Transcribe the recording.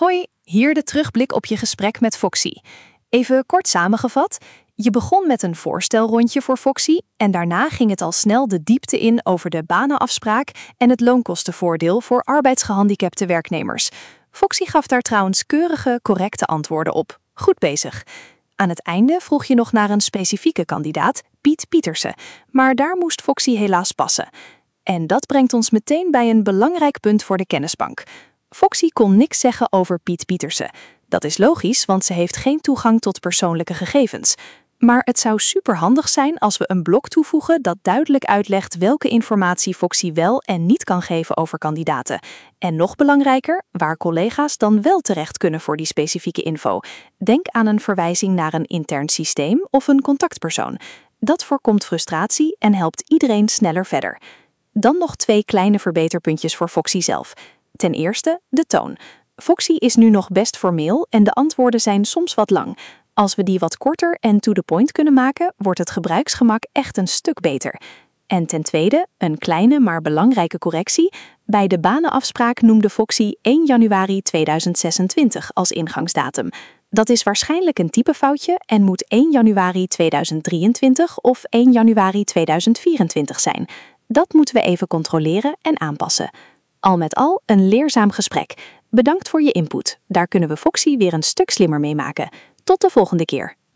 Hoi, hier de terugblik op je gesprek met Foxy. Even kort samengevat, je begon met een voorstelrondje voor Foxy en daarna ging het al snel de diepte in over de banenafspraak en het loonkostenvoordeel voor arbeidsgehandicapte werknemers. Foxy gaf daar trouwens keurige, correcte antwoorden op. Goed bezig. Aan het einde vroeg je nog naar een specifieke kandidaat, Piet Pieterse, maar daar moest Foxy helaas passen. En dat brengt ons meteen bij een belangrijk punt voor de kennisbank. Foxy kon niks zeggen over Piet Pieterse. Dat is logisch, want ze heeft geen toegang tot persoonlijke gegevens. Maar het zou superhandig zijn als we een blok toevoegen dat duidelijk uitlegt welke informatie Foxy wel en niet kan geven over kandidaten. En nog belangrijker, waar collega's dan wel terecht kunnen voor die specifieke info. Denk aan een verwijzing naar een intern systeem of een contactpersoon. Dat voorkomt frustratie en helpt iedereen sneller verder. Dan nog 2 kleine verbeterpuntjes voor Foxy zelf. Ten eerste, de toon. Foxy is nu nog best formeel en de antwoorden zijn soms wat lang. Als we die wat korter en to the point kunnen maken, wordt het gebruiksgemak echt een stuk beter. En ten tweede, een kleine maar belangrijke correctie. Bij de banenafspraak noemde Foxy 1 januari 2026 als ingangsdatum. Dat is waarschijnlijk een typefoutje en moet 1 januari 2023 of 1 januari 2024 zijn. Dat moeten we even controleren en aanpassen. Al met al een leerzaam gesprek. Bedankt voor je input. Daar kunnen we Foxy weer een stuk slimmer mee maken. Tot de volgende keer.